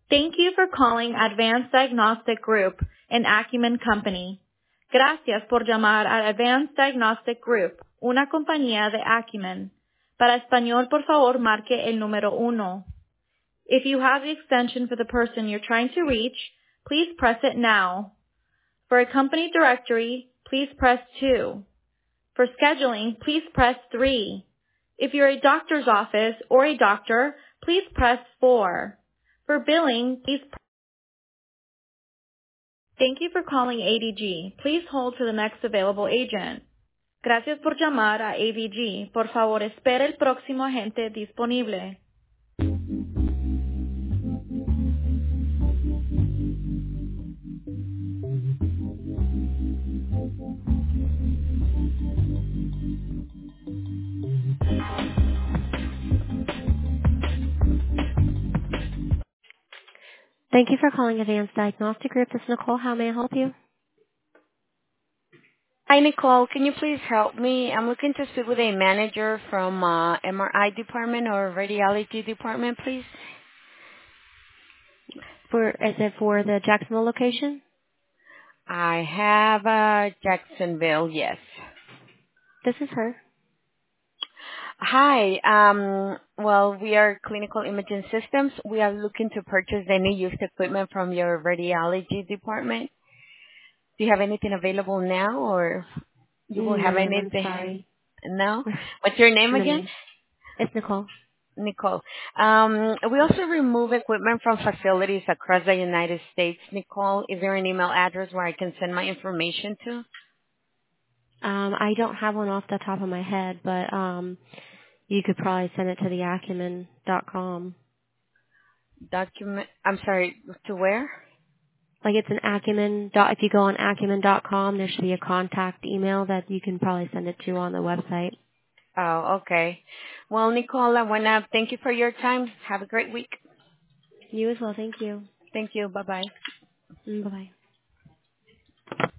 Thank you for calling Advanced Diagnostic Group and Acumen Company. Gracias por llamar a Advanced Diagnostic Group, una compañía de Acumen. Para español, por favor, marque el número 1. If you have the extension for the person you're trying to reach, please press it now. For a company directory, please press 2. For scheduling, please press 3. If you're a doctor's office or a doctor, please press 4. For billing, please Thank you for calling ADG. Please hold for the next available agent. Gracias por llamar a ADG. Por favor, espere el próximo agente disponible. Thank you for calling Advanced Diagnostic Group. This is Nicole. How may I help you? Hi, Nicole. Can you please help me? I'm looking to speak with a manager from MRI department or radiology department, please. Is it for the Jacksonville location? I have Jacksonville, yes. This is her. Hi. Well, we are Clinical Imaging Systems. We are looking to purchase any used equipment from your radiology department. Do you have anything available now, or you will have No, ma'am, I'm anything? sorry. No? What's your name No, again? ma'am. It's Nicole. Nicole. We also remove equipment from facilities across the United States. Nicole, is there an email address where I can send my information to? I don't have one off the top of my head, but you could probably send it to the acumen.com. I'm sorry, to where? Like it's an Acumen. If you go on Acumen.com, there should be a contact email that you can probably send it to on the website. Oh, okay. Well, Nicole, I want to thank you for your time. Have a great week. You as well. Thank you. Thank you. Bye-bye. Bye-bye.